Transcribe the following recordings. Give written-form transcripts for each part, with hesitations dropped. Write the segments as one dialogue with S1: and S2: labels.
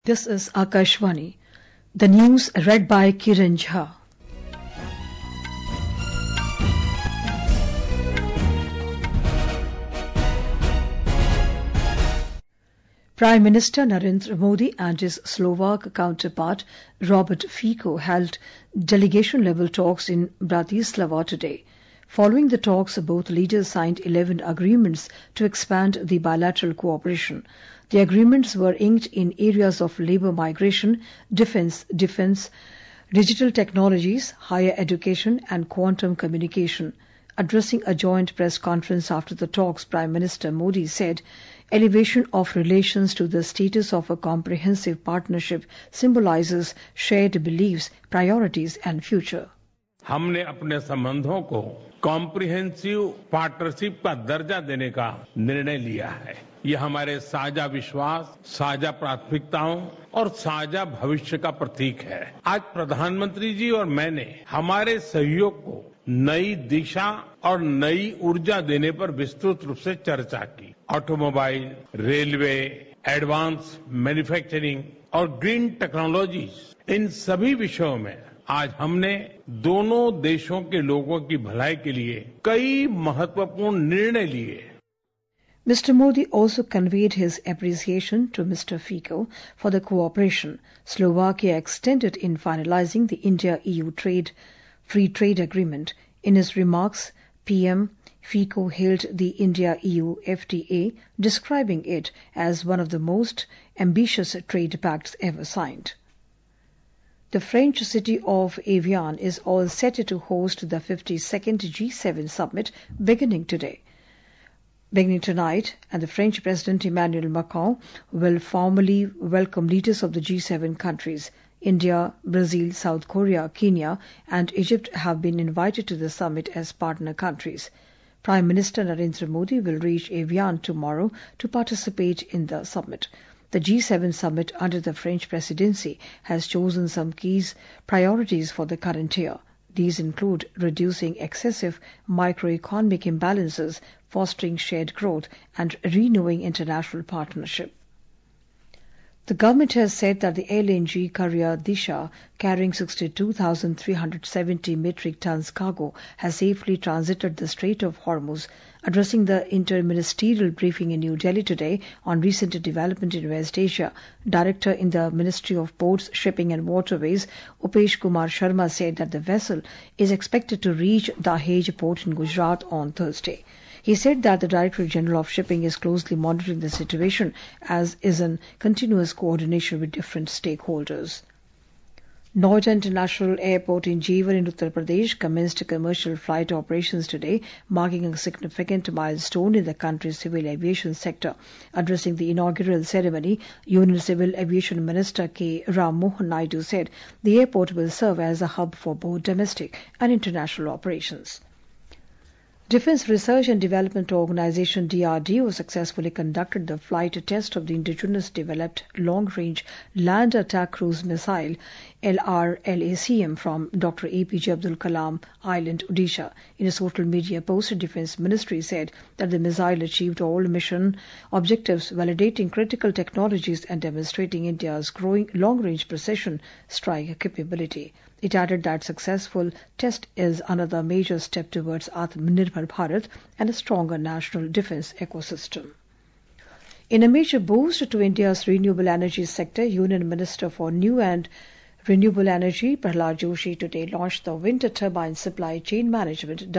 S1: This is Akashvani. The news read by Kiran Jha. Prime Minister Narendra Modi and his Slovak counterpart Robert Fico held delegation-level talks in Bratislava today. Following the talks, both leaders signed 11 agreements to expand the bilateral cooperation. The agreements were inked in areas of labour migration, defence, digital technologies, higher education and quantum communication. Addressing a joint press conference after the talks, Prime Minister Modi said, elevation of relations to the status of a comprehensive partnership symbolizes shared beliefs, priorities and future.
S2: हमने अपने संबंधों को comprehensive partnership का दर्जा देने का निर्णय लिया है। ये हमारे साझा विश्वास, साझा प्राथमिकताओं और साझा भविष्य का प्रतीक है। आज प्रधानमंत्री जी और मैंने हमारे सहयोग को नई दिशा और नई ऊर्जा देने पर विस्तृत रूप से चर्चा की। ऑटोमोबाइल, रेलवे, एडवांस मैन्युफैक्चरिंग और ग्रीन टेक्नोलॉजीज, इन सभी विषयों में आज हमने दोनों देशों के लोगों की भलाई के लिए कई महत्वपूर्ण निर्णय लिए।
S1: Mr. Modi also conveyed his appreciation to Mr. Fico for the cooperation Slovakia extended in finalizing the India-EU free trade agreement. In his remarks, PM Fico hailed the India-EU FTA, describing it as one of the most ambitious trade pacts ever signed. The French city of Evian is all set to host the 52nd G7 summit beginning tonight, and the French President Emmanuel Macron will formally welcome leaders of the G7 countries. India, Brazil, South Korea, Kenya and Egypt have been invited to the summit as partner countries. Prime Minister Narendra Modi will reach Evian tomorrow to participate in the summit. The G7 summit under the French presidency has chosen some key priorities for the current year. These include reducing excessive microeconomic imbalances, fostering shared growth, and renewing international partnership. The government has said that the LNG carrier Disha, carrying 62,370 metric tons cargo, has safely transited the Strait of Hormuz. Addressing the interministerial briefing in New Delhi today on recent development in West Asia, Director in the Ministry of Ports, Shipping and Waterways, Upesh Kumar Sharma said that the vessel is expected to reach Dahej port in Gujarat on Thursday. He said that the Director General of Shipping is closely monitoring the situation, as is in continuous coordination with different stakeholders. Noida International Airport in Jewar in Uttar Pradesh commenced commercial flight operations today, marking a significant milestone in the country's civil aviation sector. Addressing the inaugural ceremony, Union Civil Aviation Minister K. Ram Mohan Naidu said the airport will serve as a hub for both domestic and international operations. Defence Research and Development Organization DRDO successfully conducted the flight test of the indigenous developed long-range land attack cruise missile LRLACM from Dr. APJ Abdul Kalam Island, Odisha. In a social media post, the Defence Ministry said that the missile achieved all mission objectives, validating critical technologies and demonstrating India's growing long-range precision strike capability. It added that successful test is another major step towards Atmanirbhar Bharat and a stronger national defence ecosystem. In a major boost to India's renewable energy sector, Union Minister for New and Renewable Energy Prahlad Joshi today launched the Wind Turbine Supply Chain Management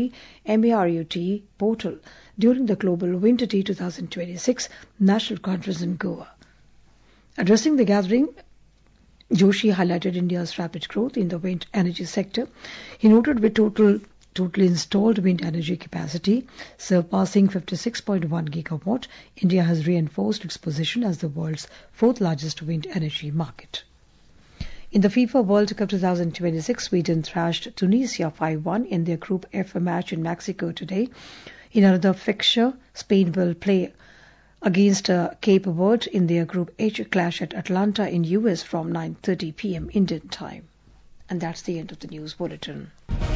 S1: WTMARUT portal during the Global Wind Day 2026 National Conference in Goa. Addressing the gathering, Joshi highlighted India's rapid growth in the wind energy sector. He noted with total installed wind energy capacity surpassing 56.1 gigawatt, India has reinforced its position as the world's fourth largest wind energy market. In the FIFA World Cup 2026, Sweden thrashed Tunisia 5-1 in their Group F match in Mexico today. In another fixture, Spain will play against Cape Verde in their Group H clash at Atlanta in US from 9:30 p.m. Indian time. And that's the end of the news bulletin.